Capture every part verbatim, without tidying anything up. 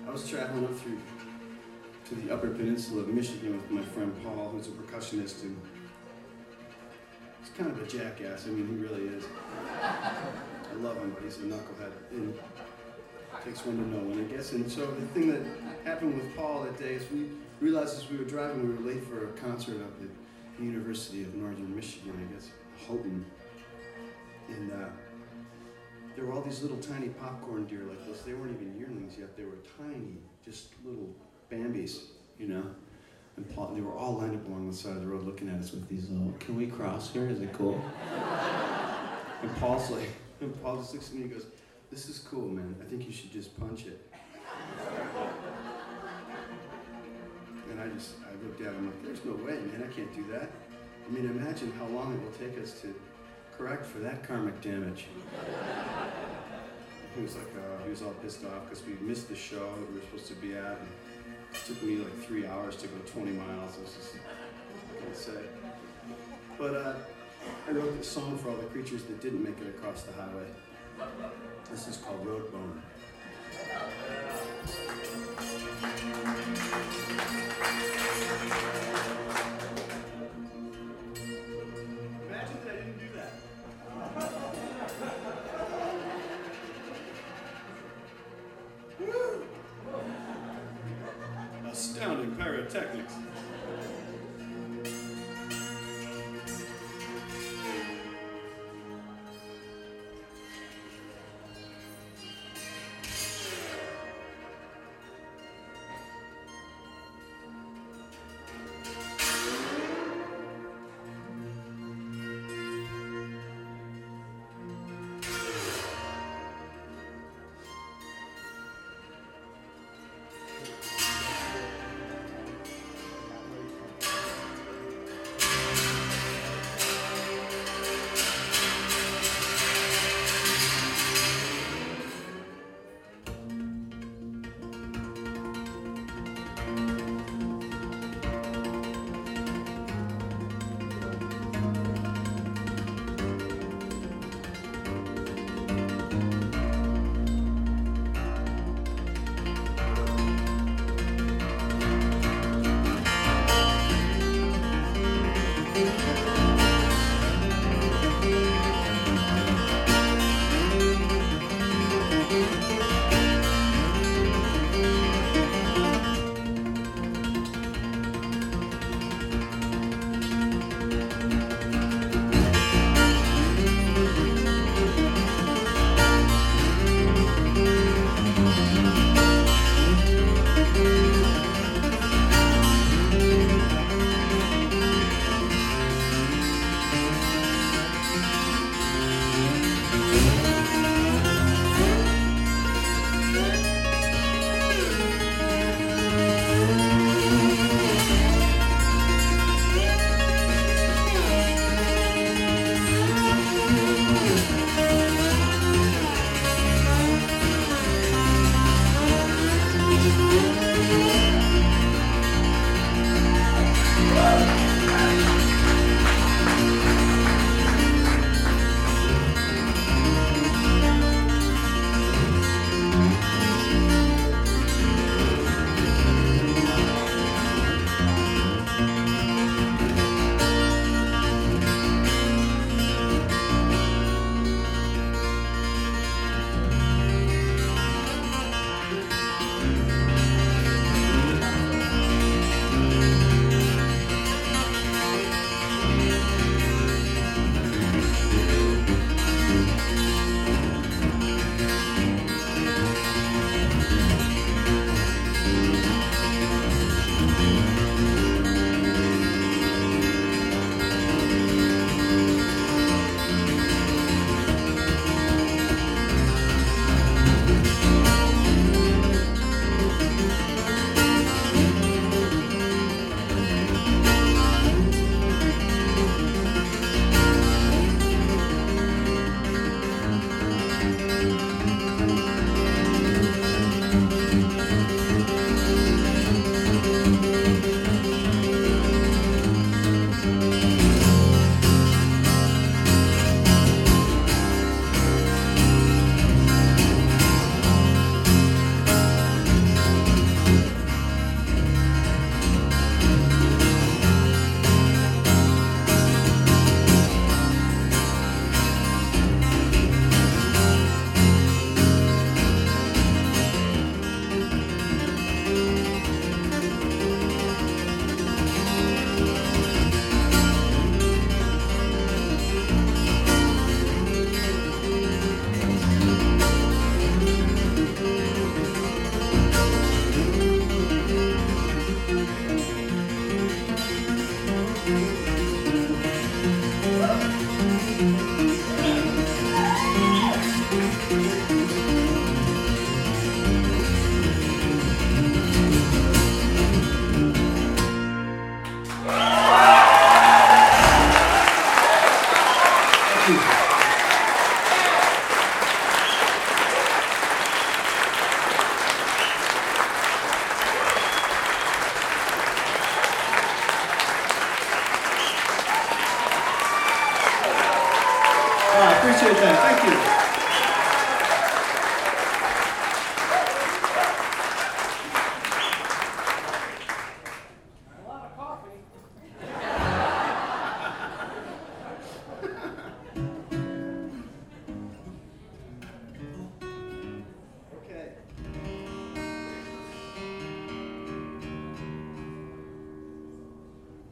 I was traveling up through to the Upper Peninsula of Michigan with my friend Paul, who's a percussionist, and he's kind of a jackass. I mean, he really is. I love him, but he's a knucklehead, and it takes one to know one, I guess. And so the thing that happened with Paul that day is we realized as we were driving, we were late for a concert up at the University of Northern Michigan, I guess, Houghton. And uh, there were all these little tiny popcorn deer like this. They weren't even yearlings yet. They were tiny, just little Bambis, you know. And Paul, they were all lined up along the side of the road looking at us with these little, can we cross here? Is it cool? And Paul's like, and Paul just looks at me and goes, this is cool, man. I think you should just punch it. And I just, I looked at him like, there's no way, man. I can't do that. I mean, imagine how long it will take us to correct for that karmic damage. He was like, uh, he was all pissed off because we missed the show that we were supposed to be at. And it took me like three hours to go twenty miles. I was just, I can't say. But uh, I wrote this song for all the creatures that didn't make it across the highway. This is called Road Bone. Imagine that I didn't do that. Woo! Astounding pyrotechnics.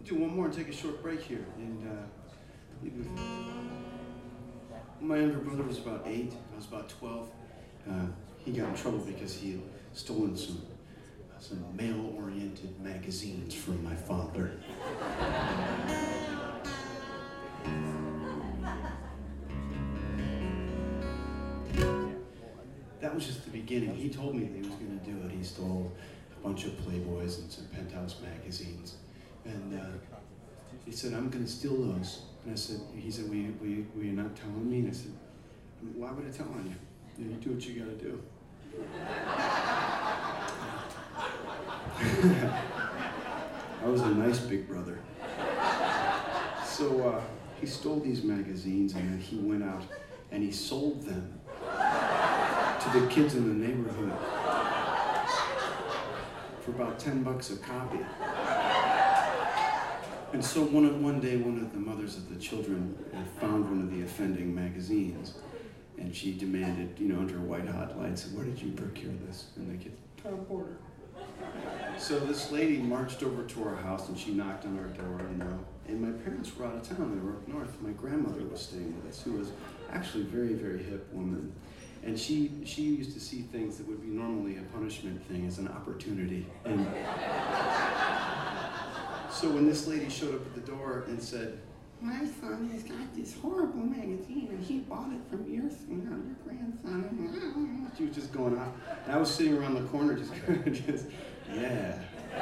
do one more and take a short break here. And uh, leave with my younger brother was about eight. I was about twelve. Uh, he got in trouble because he had stolen some some male-oriented magazines from my father. That was just the beginning. He told me that he was going to do it. He stole a bunch of Playboys and some Penthouse magazines. And uh, he said, I'm going to steal those. And I said, he said, will you, will, you, will you not telling me? And I said, why would I tell on you? You know, you do what you got to do. I was a nice big brother. So uh, he stole these magazines and then he went out and he sold them to the kids in the neighborhood for about ten bucks a copy. And so one, one day, one of the mothers of the children found one of the offending magazines, and she demanded, you know, under white hot lights, where did you procure this? And the kid, Tom Porter. So this lady marched over to our house and she knocked on our door, you know, and my parents were out of town, they were up north. My grandmother was staying with us, who was actually a very, very hip woman. And she, she used to see things that would be normally a punishment thing as an opportunity. And so when this lady showed up at the door and said, my son has got this horrible magazine and he bought it from your, you know, your grandson. She was just going off. And I was sitting around the corner just, just yeah.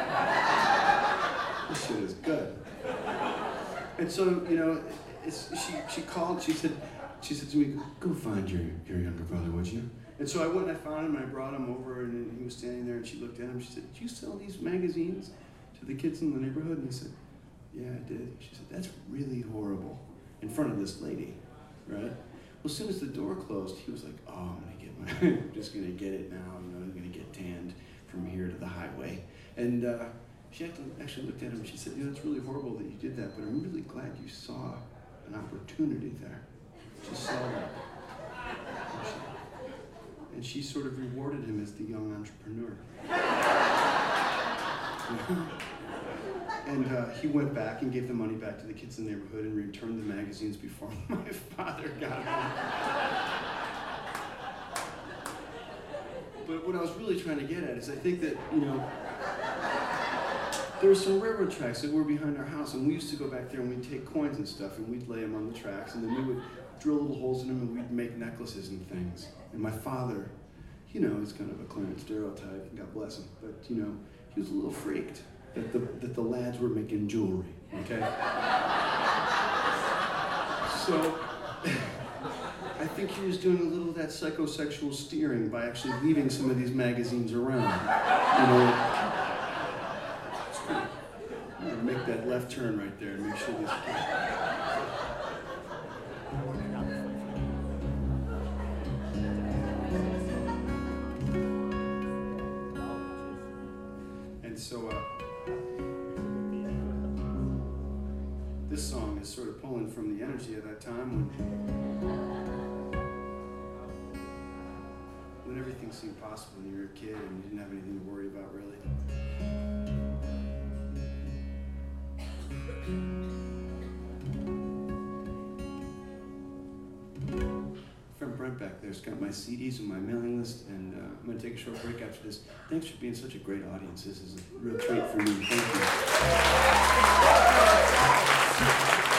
This shit is good. And so, you know, it's, she, she called, she said, she said to me, go find your, your younger brother, would you? And so I went and I found him and I brought him over and he was standing there and she looked at him. She said, did you sell these magazines to the kids in the neighborhood? And he said, yeah, I did. She said, that's really horrible. In front of this lady, right? Well, as soon as the door closed, he was like, oh, I'm gonna get my, I'm just gonna get it now, you know, I'm gonna get tanned from here to the highway. And uh, she actually looked at him and she said, you know, it's really horrible that you did that, but I'm really glad you saw an opportunity there. She saw that. And she, and she sort of rewarded him as the young entrepreneur. And uh, he went back and gave the money back to the kids in the neighborhood and returned the magazines before my father got home. But what I was really trying to get at is I think that, you know, there were some railroad tracks that were behind our house, and we used to go back there and we'd take coins and stuff and we'd lay them on the tracks, and then we would drill little holes in them and we'd make necklaces and things. And my father, you know, he's kind of a Clarence Darrow type, God bless him, but, you know, he was a little freaked that the, that the lads were making jewelry, okay? So, I think he was doing a little of that psychosexual steering by actually leaving some of these magazines around. You know, I'm gonna make that left turn right there and make sure this. And so, uh, this song is sort of pulling from the energy of that time when, when everything seemed possible when you were a kid and you didn't have anything to worry about, really. Friend Brent back there's got my C Ds and my mailing list, and uh, I'm going to take a short break after this. Thanks for being such a great audience. This is a real treat for me. Thank you.